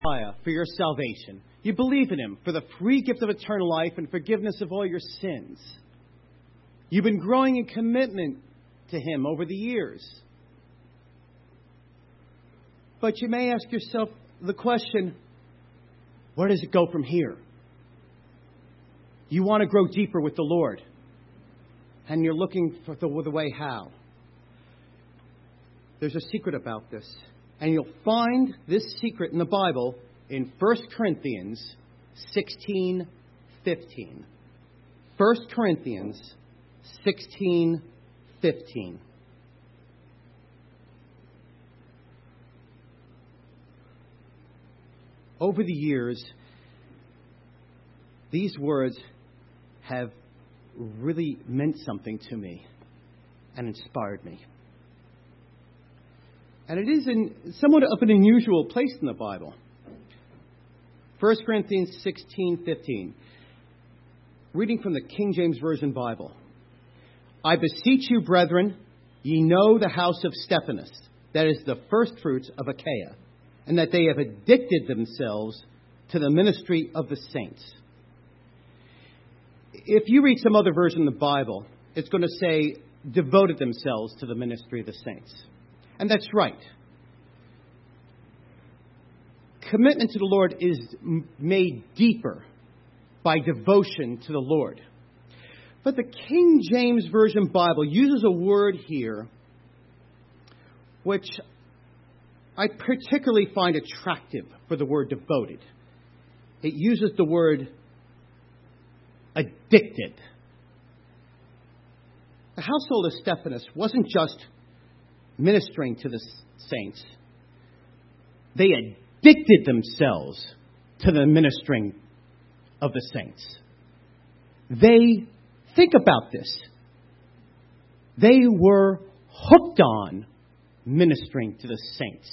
Messiah for your salvation. You believe in Him for the free gift of eternal life and forgiveness of all your sins. You've been growing in commitment to Him over the years. But you may ask yourself the question, where does it go from here? You want to grow deeper with the Lord, and you're looking for the way how. There's a secret about this. And you'll find this secret in the Bible in 1 Corinthians 16:15. 1 Corinthians 16:15. Over the years, these words have really meant something to me and inspired me. And it is in somewhat of an unusual place in the Bible. 1 Corinthians 16:15. Reading from the King James Version Bible. I beseech you, brethren, ye know the house of Stephanas, that is the firstfruits of Achaia, and that they have addicted themselves to the ministry of the saints. If you read some other version of the Bible, it's going to say devoted themselves to the ministry of the saints. And that's right. Commitment to the Lord is made deeper by devotion to the Lord. But the King James Version Bible uses a word here which I particularly find attractive for the word devoted. It uses the word addicted. The household of Stephanas wasn't just ministering to the saints. They addicted themselves to the ministering of the saints. Think about this. They were hooked on ministering to the saints.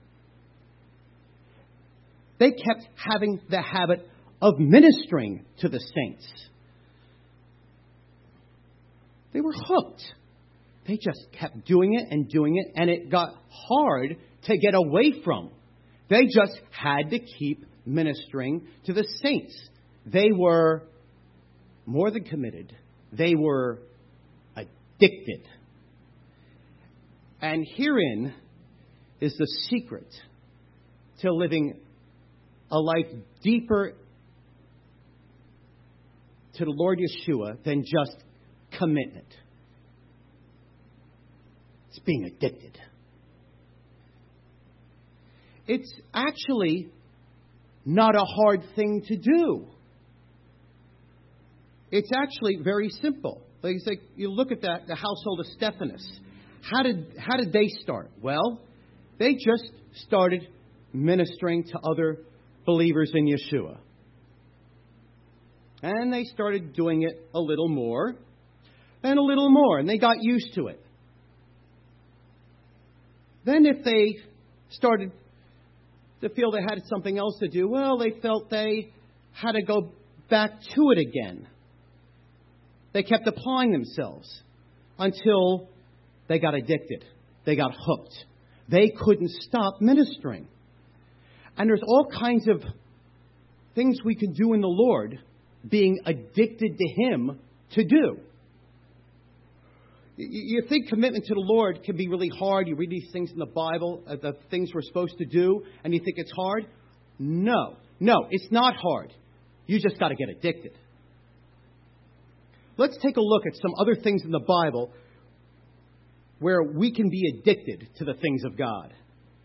They kept having the habit of ministering to the saints. They were hooked. They just kept doing it, and it got hard to get away from. They just had to keep ministering to the saints. They were more than committed. They were addicted. And herein is the secret to living a life deeper to the Lord Yeshua than just commitment. It's being addicted. It's actually not a hard thing to do. It's actually very simple. Like you look at the household of Stephanas. How did they start? Well, they just started ministering to other believers in Yeshua. And they started doing it a little more and a little more, and they got used to it. Then if they started to feel they had something else to do, well, they felt they had to go back to it again. They kept applying themselves until they got addicted. They got hooked. They couldn't stop ministering. And there's all kinds of things we can do in the Lord, being addicted to Him to do. You think commitment to the Lord can be really hard. You read these things in the Bible, the things we're supposed to do, and you think it's hard. No, it's not hard. You just got to get addicted. Let's take a look at some other things in the Bible where we can be addicted to the things of God.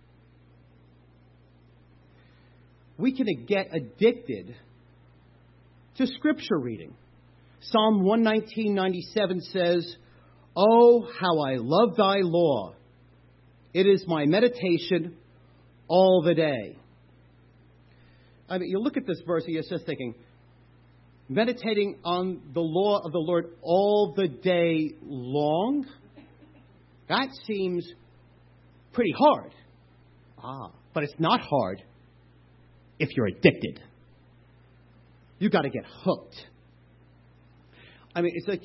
We can get addicted to Scripture reading. Psalm 119:97 says, "Oh, how I love thy law. It is my meditation all the day." I mean, you look at this verse and you're just thinking, meditating on the law of the Lord all the day long? That seems pretty hard. But it's not hard if you're addicted. You've got to get hooked. I mean, it's like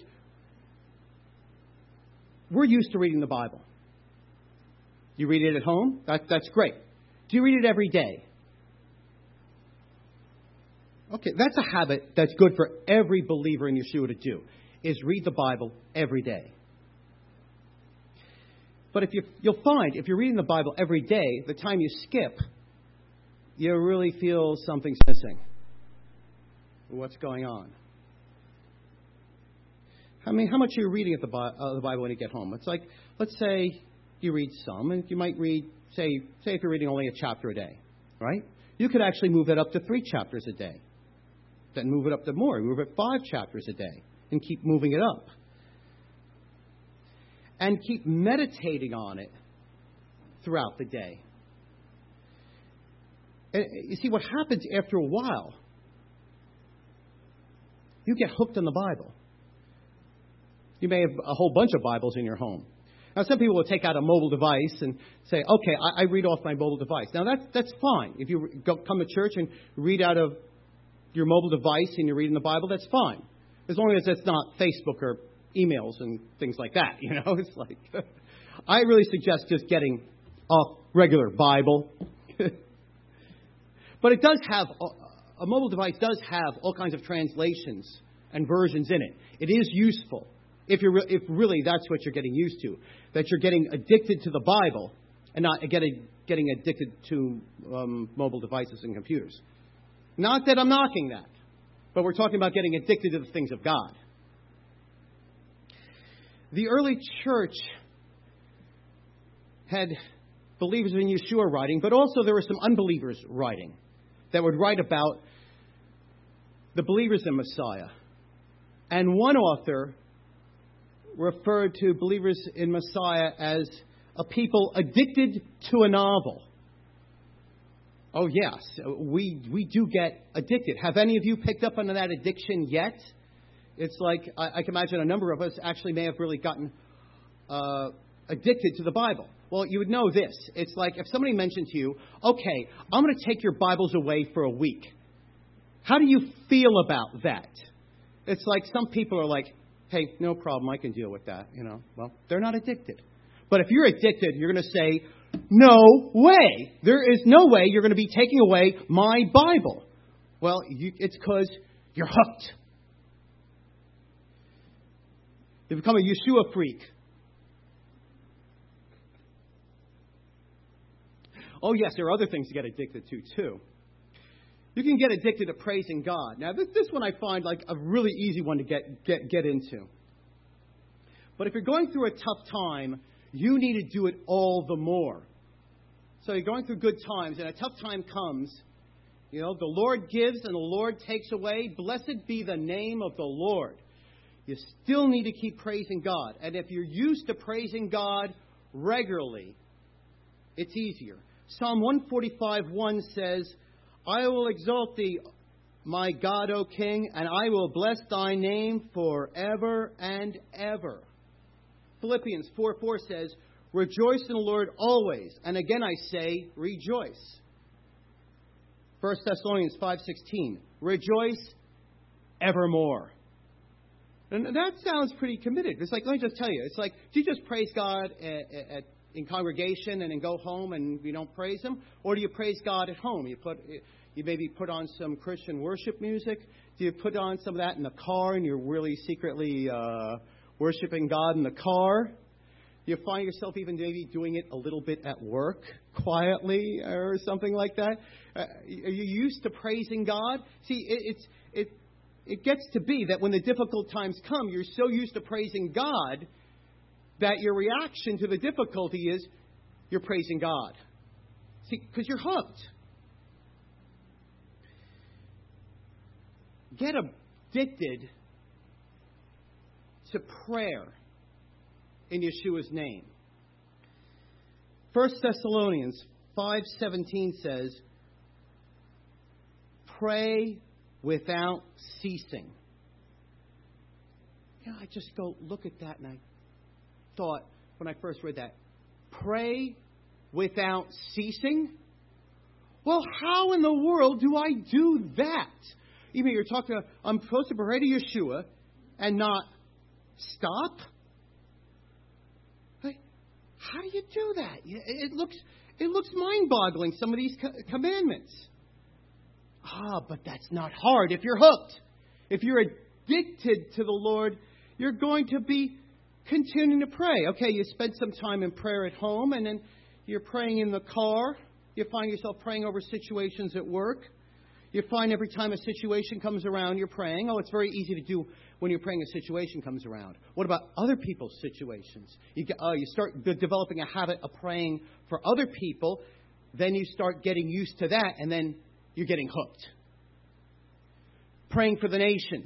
we're used to reading the Bible. You read it at home? That's great. Do you read it every day? Okay, that's a habit that's good for every believer in Yeshua to do, is read the Bible every day. But you'll find, if you're reading the Bible every day, the time you skip, you really feel something's missing. What's going on? I mean, how much are you reading the Bible when you get home? It's like, let's say you read some, and you might read, say if you're reading only a chapter a day, right? You could actually move it up to 3 chapters a day. Then move it up to more. Move it 5 chapters a day, and keep moving it up. And keep meditating on it throughout the day. And you see, what happens after a while, you get hooked on the Bible. You may have a whole bunch of Bibles in your home. Now, some people will take out a mobile device and say, okay, I read off my mobile device. Now, that's fine. If you come to church and read out of your mobile device and you're reading the Bible, that's fine. As long as it's not Facebook or emails and things like that, you know. It's like, I really suggest just getting a regular Bible. But it does have, a mobile device does have all kinds of translations and versions in it. It is useful if really that's what you're getting used to, that you're getting addicted to the Bible and not getting addicted to mobile devices and computers. Not that I'm knocking that, but we're talking about getting addicted to the things of God. The early church had believers in Yeshua writing, but also there were some unbelievers writing that would write about the believers in Messiah. And one author referred to believers in Messiah as a people addicted to a novel. Oh, yes, we do get addicted. Have any of you picked up on that addiction yet? It's like, I can imagine a number of us actually may have really gotten addicted to the Bible. Well, you would know this. It's like if somebody mentioned to you, okay, I'm going to take your Bibles away for a week. How do you feel about that? It's like some people are like, hey, no problem, I can deal with that. You know, well, they're not addicted. But if you're addicted, you're going to say, no way. There is no way you're going to be taking away my Bible. Well, it's because you're hooked. You become a Yeshua freak. Oh, yes, there are other things to get addicted to, too. You can get addicted to praising God. Now, this one I find like a really easy one to get into. But if you're going through a tough time, you need to do it all the more. So you're going through good times, and a tough time comes. You know, the Lord gives and the Lord takes away. Blessed be the name of the Lord. You still need to keep praising God. And if you're used to praising God regularly, it's easier. Psalm 145:1 says, I will exalt thee, my God, O King, and I will bless thy name forever and ever. Philippians 4:4 says, rejoice in the Lord always. And again I say, rejoice. 1 Thessalonians 5:16, rejoice evermore. And that sounds pretty committed. It's like, let me just tell you, it's like, do you just praise God in congregation and then go home and you don't praise Him? Or do you praise God at home? You maybe put on some Christian worship music. Do you put on some of that in the car and you're really secretly worshiping God in the car? Do you find yourself even maybe doing it a little bit at work, quietly or something like that? Are you used to praising God? See, it gets to be that when the difficult times come, you're so used to praising God that your reaction to the difficulty is you're praising God. See, because you're hooked. Get addicted to prayer in Yeshua's name. 1 Thessalonians 5:17 says, pray without ceasing. You know, I just go look at that and I thought when I first read that, pray without ceasing? Well, how in the world do I do that? Even you're talking, I'm supposed to pray to Yeshua and not stop? Like, how do you do that? It looks mind-boggling, some of these commandments. Oh, But that's not hard if you're hooked. If you're addicted to the Lord, you're going to be continuing to pray. Okay, you spend some time in prayer at home, and then you're praying in the car. You find yourself praying over situations at work. You find every time a situation comes around, you're praying. It's very easy to do when you're praying a situation comes around. What about other people's situations? You start developing a habit of praying for other people. Then you start getting used to that, and then you're getting hooked. Praying for the nations.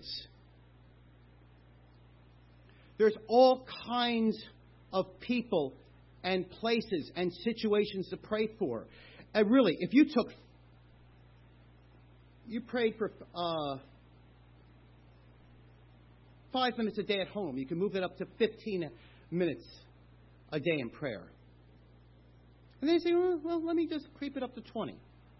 There's all kinds of people and places and situations to pray for. And really, if you prayed for 5 minutes a day at home, you can move it up to 15 minutes a day in prayer. And then you say, well, let me just creep it up to 20.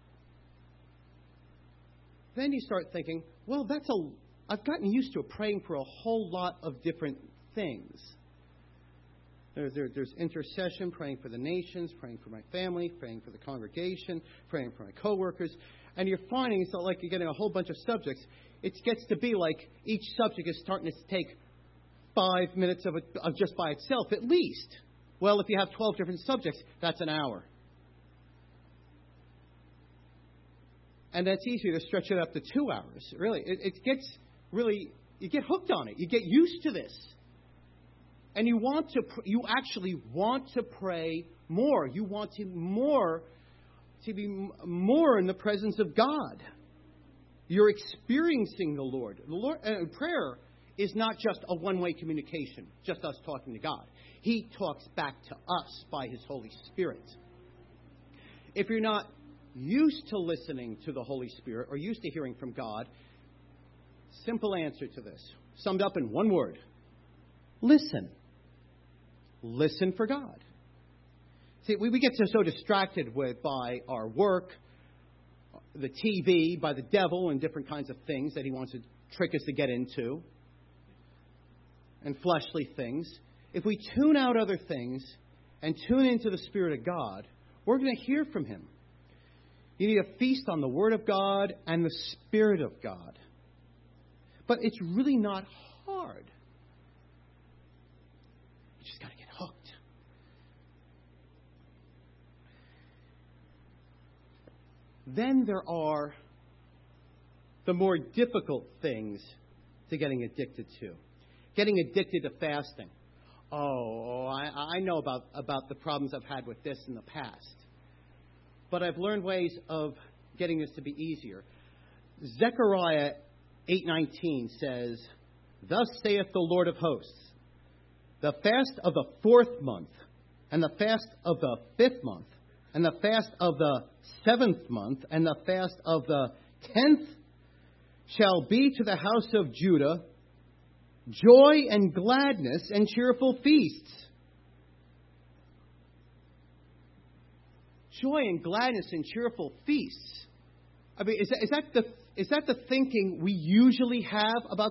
Then you start thinking, well, I've gotten used to praying for a whole lot of different things. There's intercession, praying for the nations, praying for my family, praying for the congregation, praying for my coworkers. And you're finding it's not like you're getting a whole bunch of subjects. It gets to be like each subject is starting to take 5 minutes of just by itself at least. Well, if you have 12 different subjects, that's an hour. And that's easier to stretch it up to 2 hours. Really, you get hooked on it. You get used to this. And you actually want to pray more. You want to be more in the presence of God. You're experiencing the Lord. Prayer is not just a one-way communication, just us talking to God. He talks back to us by His Holy Spirit. If you're not used to listening to the Holy Spirit or used to hearing from God, simple answer to this, summed up in one word: listen. Listen for God. See, we get so distracted by our work, the TV, by the devil, and different kinds of things that he wants to trick us to get into, and fleshly things. If we tune out other things and tune into the Spirit of God, we're going to hear from Him. You need to feast on the Word of God and the Spirit of God. But it's really not hard. You just got to get hooked. Then there are the more difficult things to getting addicted to. Getting addicted to fasting. I know about the problems I've had with this in the past. But I've learned ways of getting this to be easier. Zechariah 8:19 says, "Thus saith the Lord of hosts, the fast of the 4th month, and the fast of the 5th month, and the fast of the 7th month, and the fast of the 10th shall be to the house of Judah joy and gladness and cheerful feasts." Joy and gladness and cheerful feasts. I mean, is that the thinking we usually have about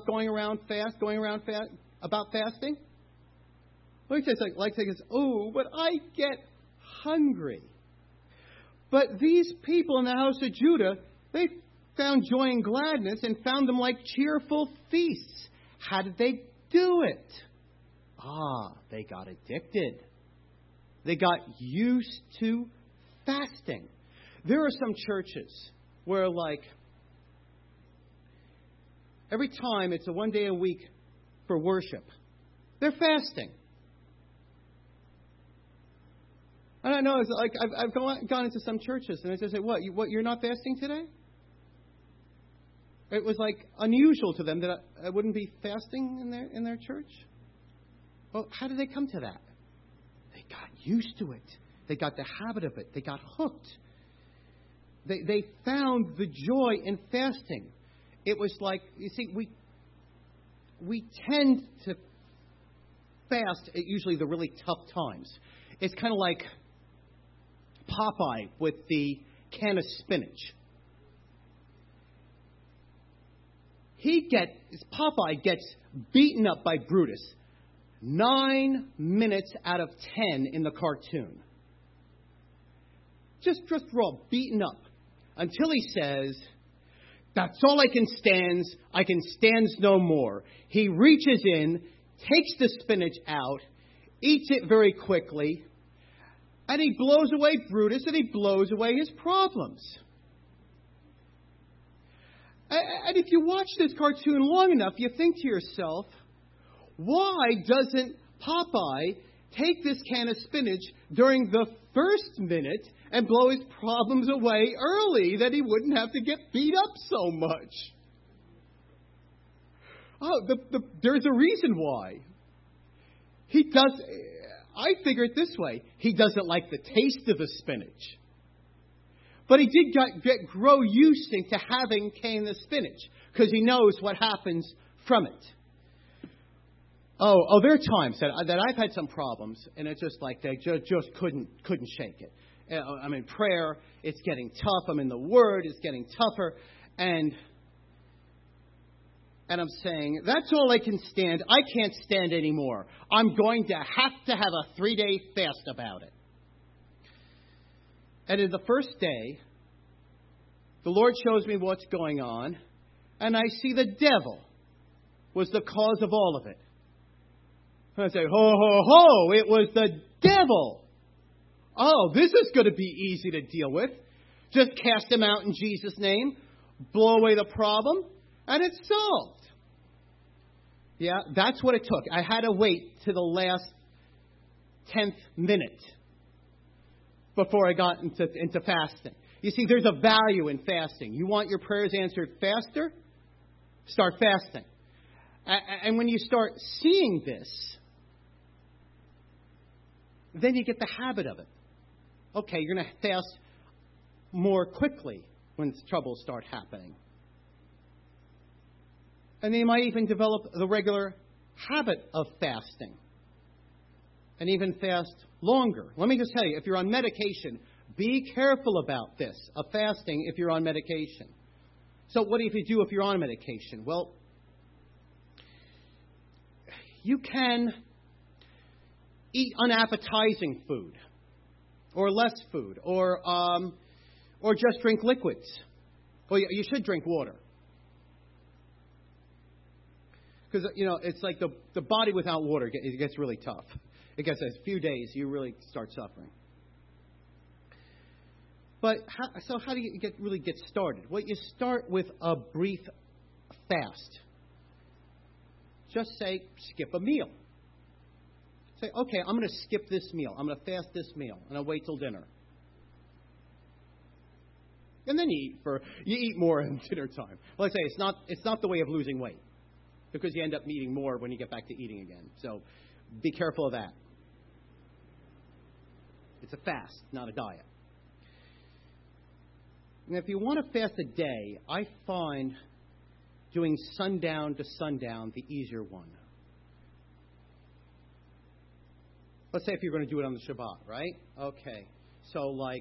about fasting? Like this, but I get hungry. But these people in the house of Judah, they found joy and gladness and found them like cheerful feasts. How did they do it? They got addicted. They got used to fasting. There are some churches where, like, every time it's a one day a week for worship, they're fasting. I don't know. It's like I've gone into some churches and they just say, "What? You're not fasting today?" It was like unusual to them that I wouldn't be fasting in their church. Well, how did they come to that? They got used to it. They got the habit of it. They got hooked. They found the joy in fasting. It was like, you see, we tend to fast at usually the really tough times. It's kind of like Popeye with the can of spinach. Popeye gets beaten up by Brutus 9 minutes out of 10 in the cartoon. Just raw, beaten up. Until he says, That's all I can stand. I can stand no more. He reaches in, takes the spinach out, eats it very quickly, and he blows away Brutus and he blows away his problems. And if you watch this cartoon long enough, you think to yourself, why doesn't Popeye take this can of spinach during the first minute and blow his problems away early, that he wouldn't have to get beat up so much? There's a reason why. I figure it this way. He doesn't like the taste of the spinach. But he did grow used to having can of spinach, because he knows what happens from it. There are times that I've had some problems, and it's just like they just couldn't shake it. I'm in prayer, it's getting tough. I'm in the Word, it's getting tougher. And I'm saying, that's all I can stand. I can't stand anymore. I'm going to have a 3-day fast about it. And in the first day, the Lord shows me what's going on, and I see the devil was the cause of all of it. And I say, ho, ho, ho, it was the devil. Oh, this is going to be easy to deal with. Just cast him out in Jesus' name, blow away the problem, and it's solved. Yeah, that's what it took. I had to wait to the last 10th minute before I got into fasting. You see, there's a value in fasting. You want your prayers answered faster? Start fasting. And when you start seeing this, then you get the habit of it. Okay, you're going to fast more quickly when troubles start happening. And then you might even develop the regular habit of fasting. And even fast longer. Let me just tell you, if you're on medication, be careful about this, of fasting if you're on medication. So what do you do if you're on medication? Well, you can eat unappetizing food, or less food, or just drink liquids. Well, you should drink water. Because, it's like the body without water, it gets really tough. It gets a few days, you really start suffering. But how do you really get started? Well, you start with a brief fast. Just say, skip a meal. Say, okay, I'm going to skip this meal. I'm going to fast this meal, and I'll wait till dinner. And then you eat more at dinner time. Well, I say it's not the way of losing weight, because you end up eating more when you get back to eating again. So be careful of that. It's a fast, not a diet. And if you want to fast a day, I find doing sundown to sundown the easier one. Let's say if you're going to do it on the Shabbat, right? Okay. So like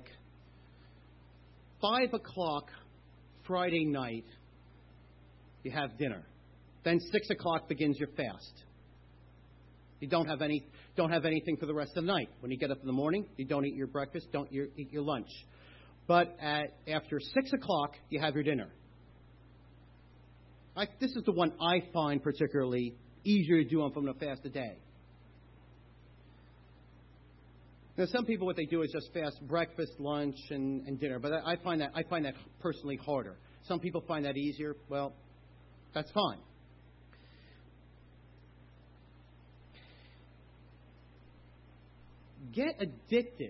5 o'clock Friday night, you have dinner. Then 6 o'clock begins your fast. You don't have anything for the rest of the night. When you get up in the morning, you don't eat your breakfast, don't eat your lunch. But after 6 o'clock, you have your dinner. This is the one I find particularly easier to do on from a fast a day. Now, some people, what they do is just fast breakfast, lunch, and dinner. But I find that personally harder. Some people find that easier. Well, that's fine. Get addicted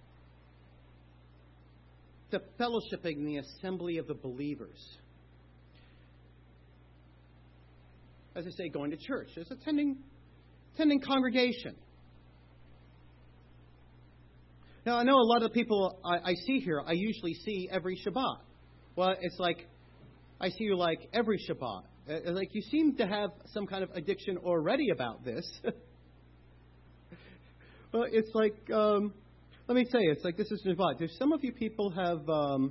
to fellowshipping in the assembly of the believers. As I say, going to church. There's attending congregation. Now, I know a lot of the people I see here, I usually see every Shabbat. Well, it's like, I see you like every Shabbat. Like you seem to have some kind of addiction already about this. Well, it's like, let me tell you, it's like this is Shabbat. Do some of you people have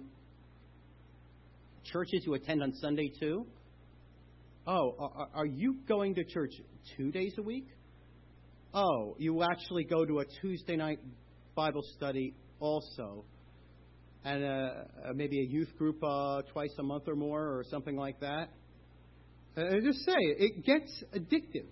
churches you attend on Sunday too? Oh, are you going to church 2 days a week? Oh, you actually go to a Tuesday night Bible study also. and maybe a youth group twice a month or more or something like that. I just say it gets addictive.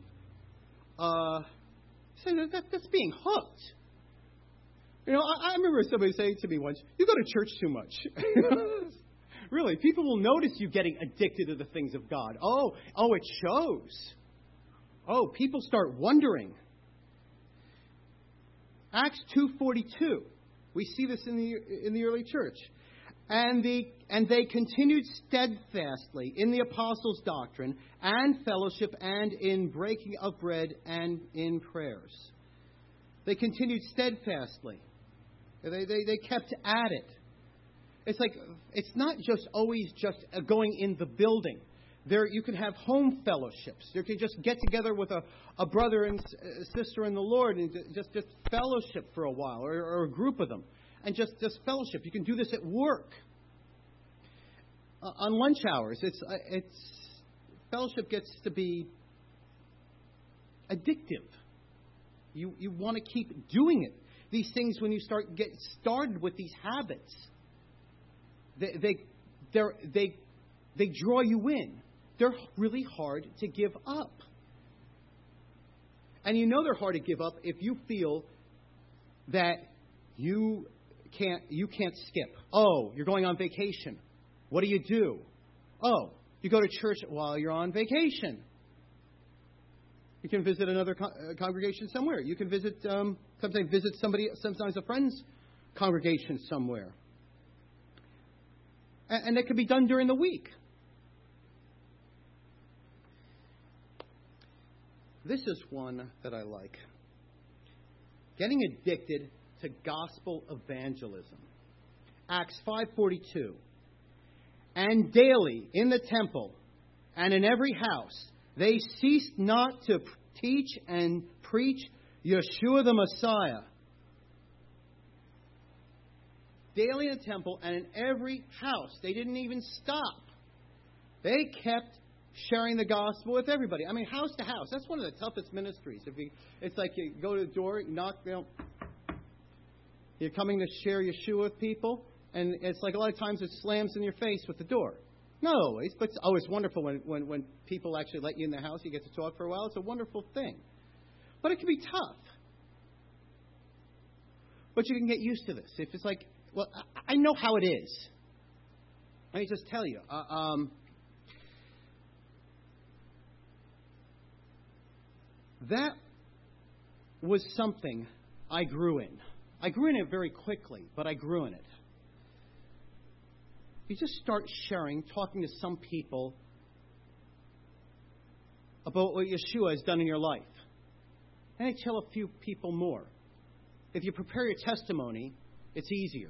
That's being hooked. You know, I remember somebody saying to me once, "You go to church too much." Really, people will notice you getting addicted to the things of God. Oh, it shows. Oh, people start wondering. Acts 2:42. We see this in the early church. And they continued steadfastly in the apostles' doctrine and fellowship and in breaking of bread and in prayers. They continued steadfastly. They kept at it. It's like, it's not just always just going in the building. There, you can have home fellowships. You can just get together with a brother and sister in the Lord and just fellowship for a while, or a group of them. And just fellowship. You can do this at work. On lunch hours, it's fellowship gets to be addictive. You want to keep doing it. These things, when you get started with these habits, they draw you in. They're really hard to give up. And you know they're hard to give up if you feel that you can't skip. Oh, you're going on vacation. What do? Oh, you go to church while you're on vacation. You can visit another congregation somewhere. You can sometimes visit sometimes a friend's congregation somewhere. And it can be done during the week. This is one that I like. Getting addicted to gospel evangelism. Acts 5:42. And daily in the temple and in every house they ceased not to teach and preach Yeshua the Messiah. Daily in the temple and in every house. They didn't even stop. They kept sharing the gospel with everybody. I mean, house to house. That's one of the toughest ministries. It's like you go to the door, knock, you're coming to share Yeshua with people, and it's like a lot of times it slams in your face with the door. Not always, but it's wonderful when people actually let you in the house. You get to talk for a while. It's a wonderful thing. But it can be tough. But you can get used to this. If it's like, well, I know how it is. Let me just tell you. That was something I grew in. I grew in it very quickly, but I grew in it. You just start sharing, talking to some people about what Yeshua has done in your life. And I tell a few people more. If you prepare your testimony, it's easier.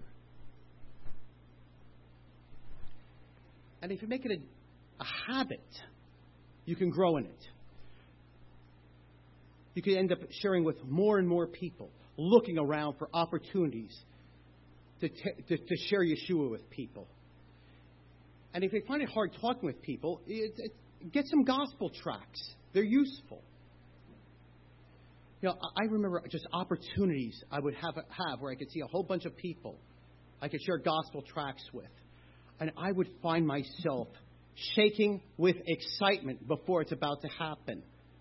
And if you make it a habit, you can grow in it. You can end up sharing with more and more people, looking around for opportunities to share Yeshua with people. And if you find it hard talking with people, get some gospel tracts. They're useful. You know, I remember just opportunities I would have where I could see a whole bunch of people I could share gospel tracts with. And I would find myself shaking with excitement before it's about to happen.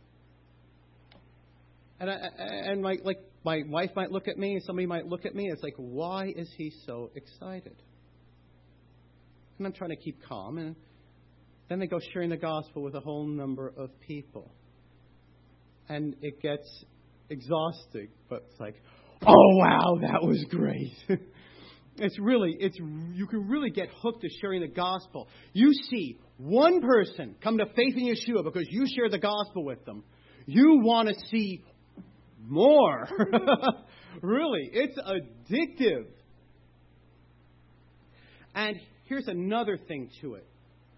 And my wife might look at me, and somebody might look at me. It's like, why is he so excited? And I'm trying to keep calm. And then they go sharing the gospel with a whole number of people. And it gets exhausting. But it's like, oh, wow, that was great. You can really get hooked to sharing the gospel. You see one person come to faith in Yeshua because you share the gospel with them. You want to see more. Really, it's addictive. And here's another thing to it.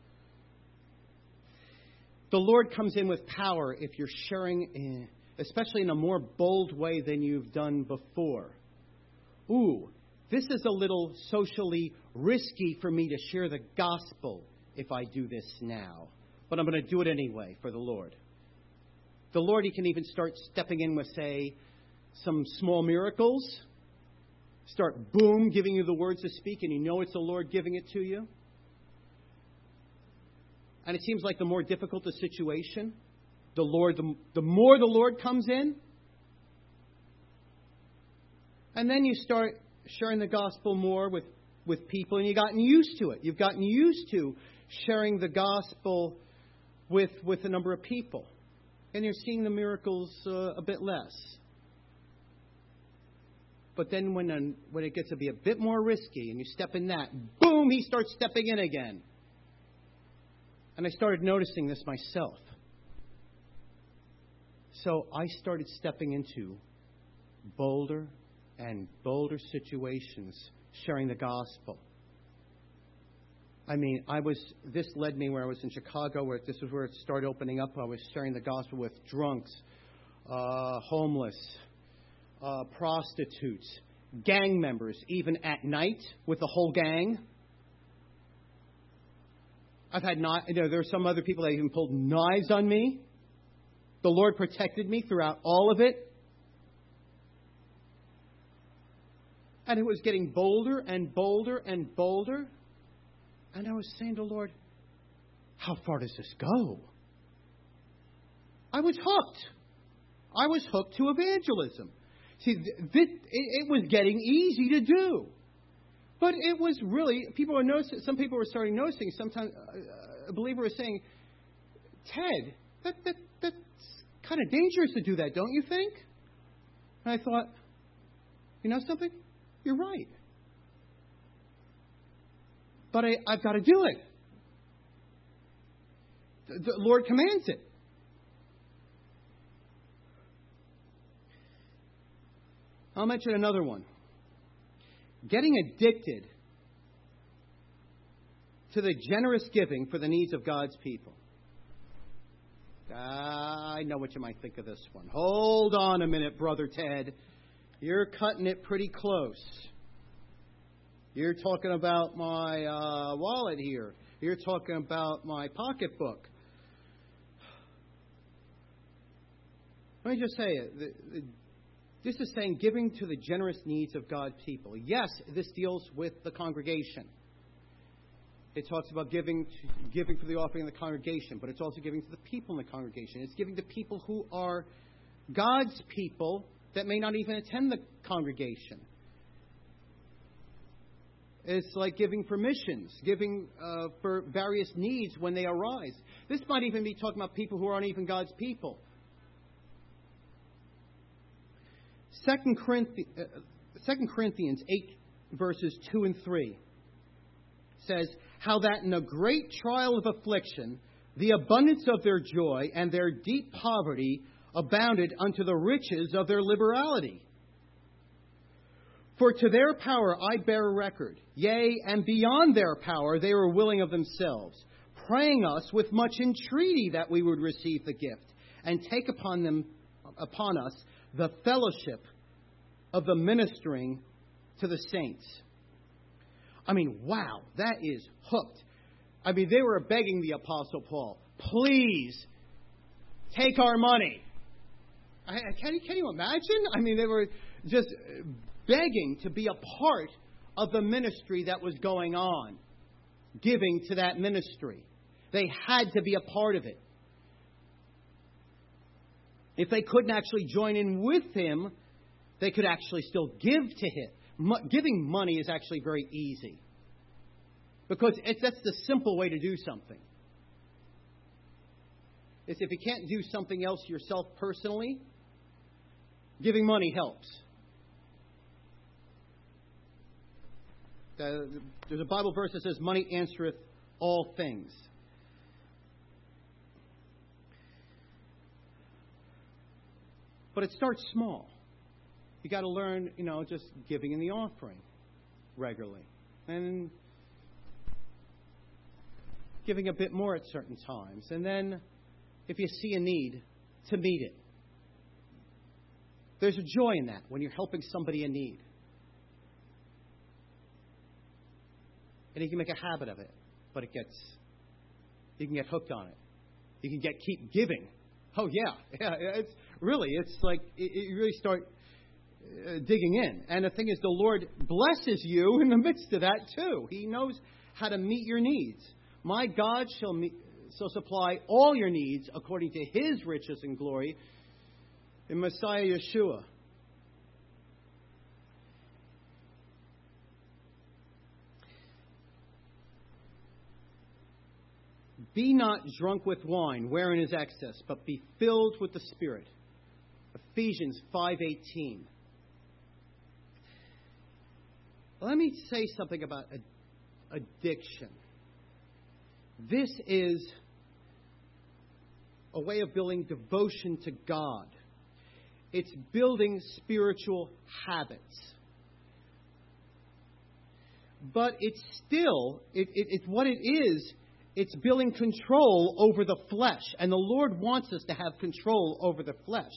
The Lord comes in with power if you're sharing, especially in a more bold way than you've done before. Ooh, this is a little socially risky for me to share the gospel if I do this now. But I'm going to do it anyway for the Lord. The Lord, He can even start stepping in with, say, some small miracles. start, boom, giving you the words to speak, and you know it's the Lord giving it to you. And it seems like the more difficult the situation, the more the Lord comes in. And then you start sharing the gospel more with people, and you've gotten used to it. You've gotten used to sharing the gospel with a number of people. And you're seeing the miracles a bit less. But then when it gets to be a bit more risky and you step in that, boom, he starts stepping in again. And I started noticing this myself. So I started stepping into bolder and bolder situations, sharing the gospel. I mean, this led me where I was in Chicago, where this was where it started opening up. I was sharing the gospel with drunks, homeless, prostitutes, gang members, even at night with the whole gang. There were some other people that even pulled knives on me. The Lord protected me throughout all of it. And it was getting bolder and bolder and bolder. And I was saying to the Lord, how far does this go? I was hooked. I was hooked to evangelism. See, it was getting easy to do. But it was really, people were noticing, some people were starting noticing, sometimes a believer was saying, Ted, that's kind of dangerous to do that, don't you think? And I thought, you know something? You're right. But I've got to do it. The Lord commands it. I'll mention another one. Getting addicted to the generous giving for the needs of God's people. I know what you might think of this one. Hold on a minute, Brother Ted. You're cutting it pretty close. You're talking about my wallet here. You're talking about my pocketbook. Let me just say it. This is saying giving to the generous needs of God's people. Yes, this deals with the congregation. It talks about giving for the offering in the congregation, but it's also giving to the people in the congregation. It's giving to people who are God's people that may not even attend the congregation. It's like giving for missions, giving for various needs when they arise. This might even be talking about people who aren't even God's people. 2 Corinthians 8, verses 2 and 3 says, how that in a great trial of affliction, the abundance of their joy and their deep poverty abounded unto the riches of their liberality. For to their power I bear record, yea, and beyond their power they were willing of themselves, praying us with much entreaty that we would receive the gift, and take upon us the fellowship of the ministering to the saints. I mean, wow, that is hooked. I mean, they were begging the Apostle Paul, please take our money. Can you imagine? I mean, they were just begging to be a part of the ministry that was going on, giving to that ministry. They had to be a part of it. If they couldn't actually join in with him, they could actually still give to him. Giving money is actually very easy. Because that's the simple way to do something. It's if you can't do something else yourself personally, giving money helps. There's a Bible verse that says, money answereth all things. But it starts small. You got to learn, just giving in the offering regularly. And giving a bit more at certain times. And then, if you see a need, to meet it. There's a joy in that when you're helping somebody in need. And you can make a habit of it. But you can get hooked on it. You can keep giving. Oh, yeah. It's like, you really start digging in. And the thing is, the Lord blesses you in the midst of that too. He knows how to meet your needs. My God shall supply all your needs according to His riches and glory in Messiah Yeshua. Be not drunk with wine, wherein is excess, but be filled with the Spirit. Ephesians 5:18. Let me say something about addiction. This is a way of building devotion to God. It's building spiritual habits. But it's still, it's what it is. It's building control over the flesh. And the Lord wants us to have control over the flesh.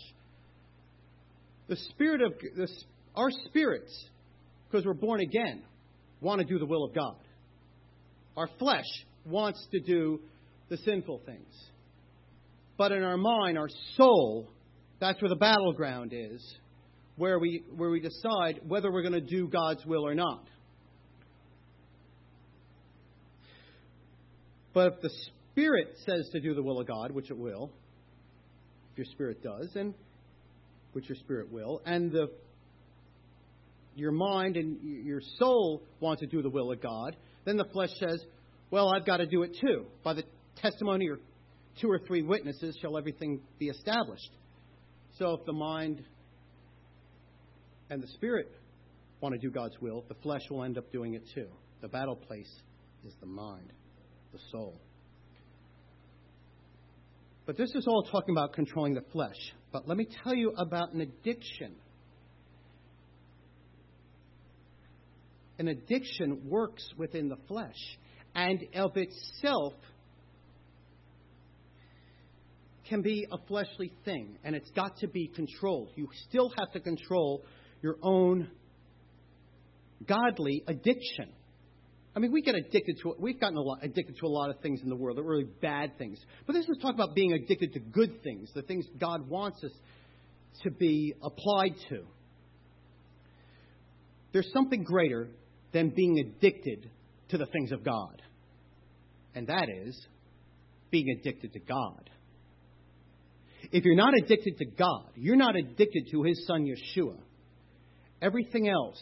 Our spirits, because we're born again, want to do the will of God. Our flesh wants to do the sinful things. But in our mind, our soul, that's where the battleground is, where we decide whether we're going to do God's will or not. But if the Spirit says to do the will of God, which it will, if your spirit does, and which your spirit will, and your mind and your soul want to do the will of God, then the flesh says, well, I've got to do it too. By the testimony of 2 or 3 witnesses shall everything be established. So if the mind and the spirit want to do God's will, the flesh will end up doing it too. The battle place is the mind, the soul. But this is all talking about controlling the flesh. But let me tell you about an addiction. An addiction works within the flesh, and of itself can be a fleshly thing, and it's got to be controlled. You still have to control your own godly addiction. I mean, we've gotten addicted to a lot of things in the world that are really bad things. But this is talking about being addicted to good things, the things God wants us to be applied to. There's something greater than being addicted to the things of God. And that is being addicted to God. If you're not addicted to God, you're not addicted to His Son Yeshua, everything else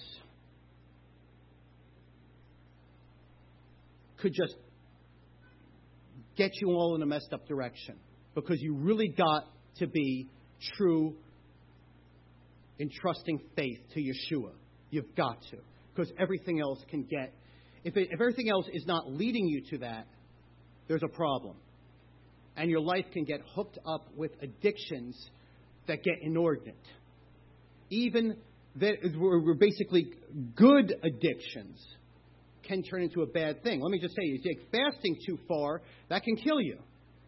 could just get you all in a messed up direction, because you really got to be true in trusting faith to Yeshua. You've got to, because everything else can get, if everything else is not leading you to that, there's a problem. And your life can get hooked up with addictions that get inordinate. Even that were basically good addictions can turn into a bad thing. Let me just say, you take fasting too far, that can kill you.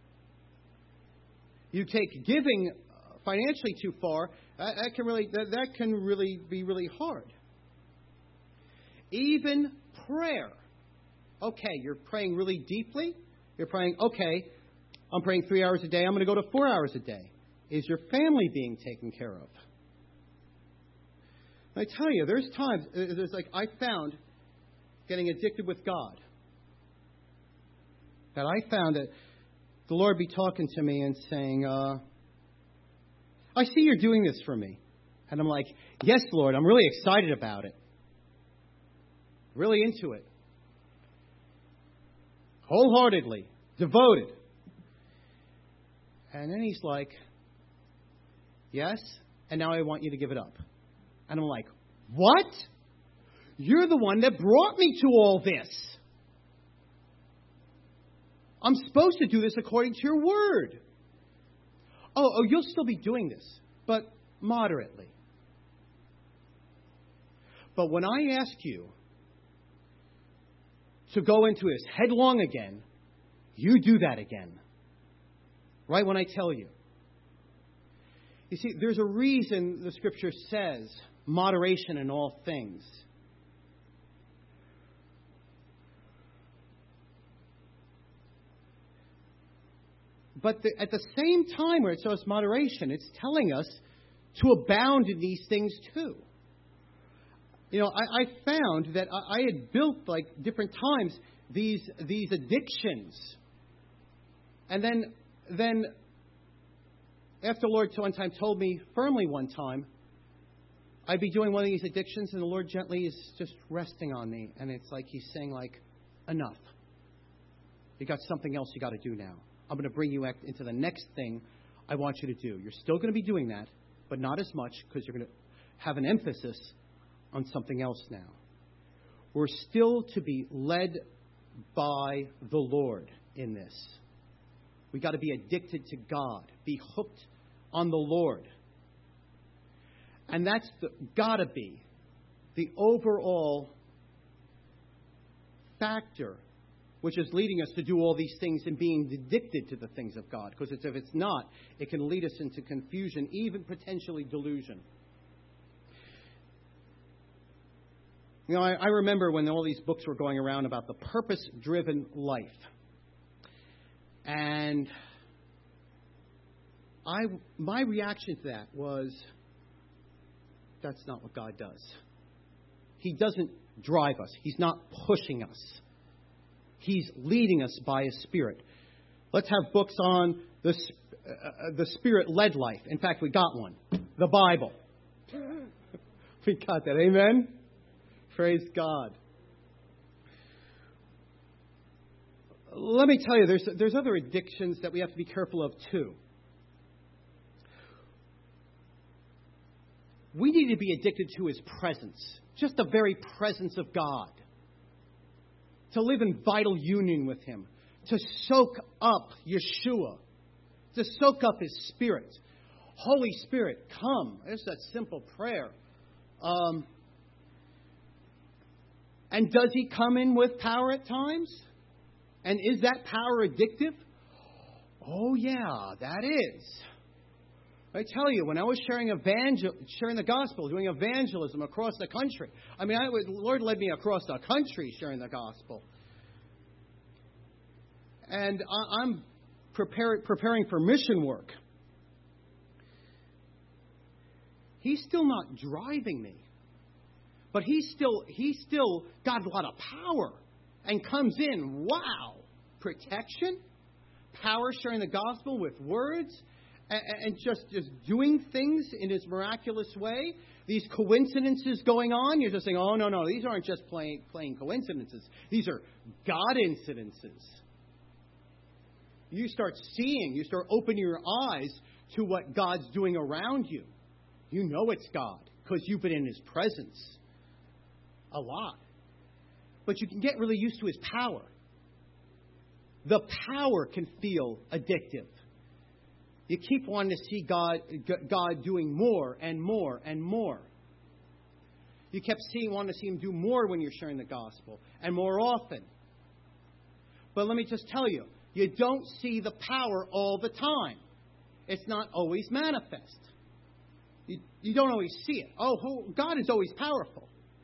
You take giving financially too far, that can really be really hard. Even prayer. Okay, you're praying really deeply. You're praying, okay, I'm praying 3 hours a day. I'm going to go to 4 hours a day. Is your family being taken care of? I tell you, there's times, I found getting addicted with God, that I found that the Lord be talking to me and saying, I see you're doing this for me. And I'm like, yes, Lord, I'm really excited about it. Really into it. Wholeheartedly. Devoted. And then He's like, yes, and now I want you to give it up. And I'm like, what? You're the one that brought me to all this. I'm supposed to do this according to your word. Oh, you'll still be doing this, but moderately. But when I ask you to go into this headlong again, you do that again. Right when I tell you. You see, there's a reason the Scripture says moderation in all things. But at the same time where it says moderation, it's telling us to abound in these things too. I found that I had built, like, different times, these addictions. And then after the Lord one time told me firmly one time, I'd be doing one of these addictions, and the Lord gently is just resting on me. And it's like He's saying, like, enough. You got something else you got to do now. I'm going to bring you into the next thing I want you to do. You're still going to be doing that, but not as much, because you're going to have an emphasis on something else now. We're still to be led by the Lord in this. We got to be addicted to God, be hooked on the Lord. And that's got to be the overall factor which is leading us to do all these things and being addicted to the things of God. Because if it's not, it can lead us into confusion, even potentially delusion. I remember when all these books were going around about the purpose-driven life. And my reaction to that was, that's not what God does. He doesn't drive us. He's not pushing us. He's leading us by His Spirit. Let's have books on the Spirit-led life. In fact, we got one. The Bible. We got that. Amen? Praise God. Let me tell you, there's other addictions that we have to be careful of too. We need to be addicted to His presence. Just the very presence of God. To live in vital union with Him. To soak up Yeshua. To soak up His Spirit. Holy Spirit, come. It's that simple prayer. And does He come in with power at times? And is that power addictive? Oh, yeah, that is. I tell you, when I was sharing the gospel, doing evangelism across the country. The Lord led me across the country sharing the gospel. And I'm preparing for mission work. He's still not driving me. But he's still got a lot of power and comes in. Wow. Protection, power, sharing the gospel with words, and just doing things in His miraculous way. These coincidences going on, you're just saying, oh, no, these aren't just plain coincidences. These are God incidences. You start seeing, you start opening your eyes to what God's doing around you. You know it's God because you've been in His presence a lot. But you can get really used to His power. The power can feel addictive. You keep wanting to see God doing more and more and more. You kept wanting to see Him do more when you're sharing the gospel, and more often. But let me just tell you, you don't see the power all the time. It's not always manifest. You don't always see it. God is always powerful.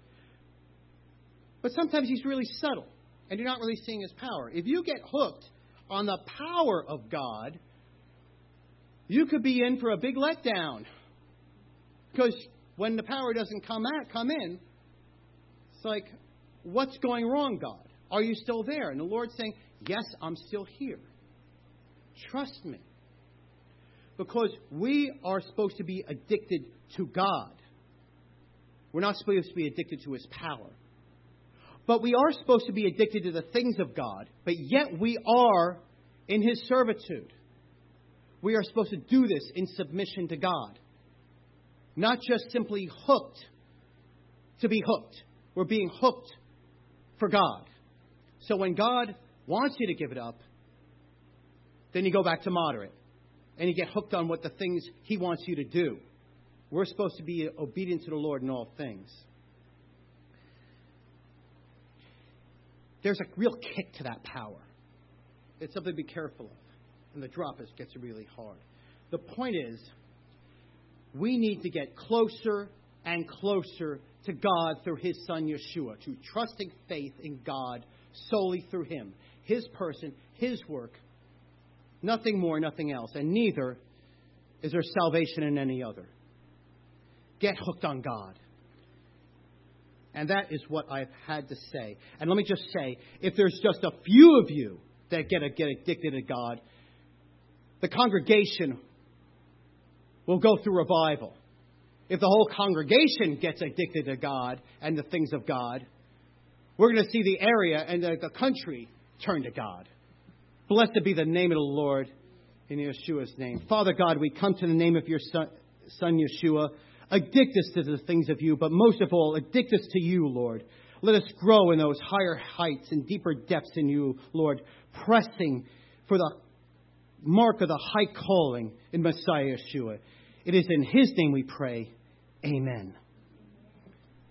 But sometimes He's really subtle, and you're not really seeing His power. If you get hooked on the power of God, you could be in for a big letdown. Because when the power doesn't come in, it's like, what's going wrong, God? Are you still there? And the Lord's saying, yes, I'm still here. Trust me. Because we are supposed to be addicted to God. We're not supposed to be addicted to His power. But we are supposed to be addicted to the things of God, but yet we are in His servitude. We are supposed to do this in submission to God. Not just simply hooked to be hooked. We're being hooked for God. So when God wants you to give it up, then you go back to moderate. And you get hooked on what the things He wants you to do. We're supposed to be obedient to the Lord in all things. There's a real kick to that power. It's something to be careful of. And the drop gets really hard. The point is, we need to get closer and closer to God through His Son Yeshua, to trusting faith in God solely through Him, His person, His work, nothing more, nothing else. And neither is there salvation in any other. Get hooked on God. And that is what I've had to say. And let me just say, if there's just a few of you that get addicted to God, the congregation will go through revival. If the whole congregation gets addicted to God and the things of God, we're going to see the area and the country turn to God. Blessed be the name of the Lord in Yeshua's name. Father God, we come to the name of your Son Yeshua. Addict us to the things of you, but most of all, addict us to you, Lord. Let us grow in those higher heights and deeper depths in you, Lord, pressing for the mark of the high calling in Messiah Yeshua. It is in his name we pray. Amen.